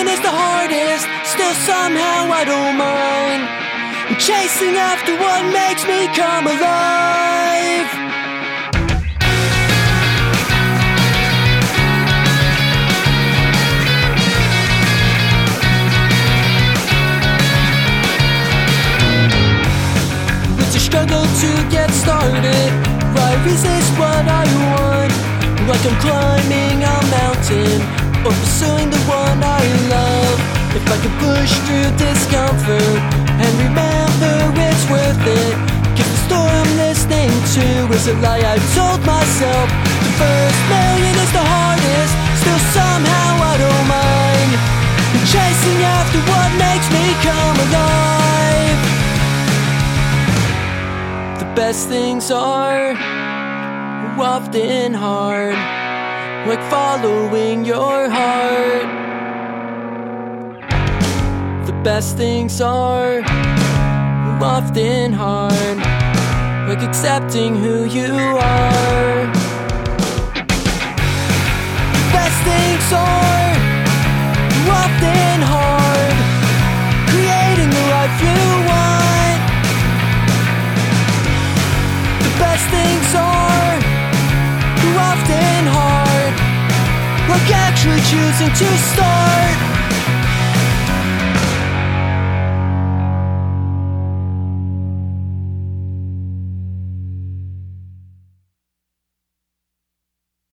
million is the hardest, still somehow I don't mind. I'm chasing after what makes me come alive. It's a struggle to get started. I resist what I want, like I'm climbing a mountain or pursuing the one I love. If I can push through discomfort and remember it's worth it, 'cause the story I'm listening to is a lie I told myself. The first million is the hardest, still somehow I don't mind. I'm chasing after what makes me come alive. The best things are often hard, like following your heart. The best things are often hard, like accepting who you are. The best things are often hard, creating the life you want. The best things are often hard, like actually choosing to start.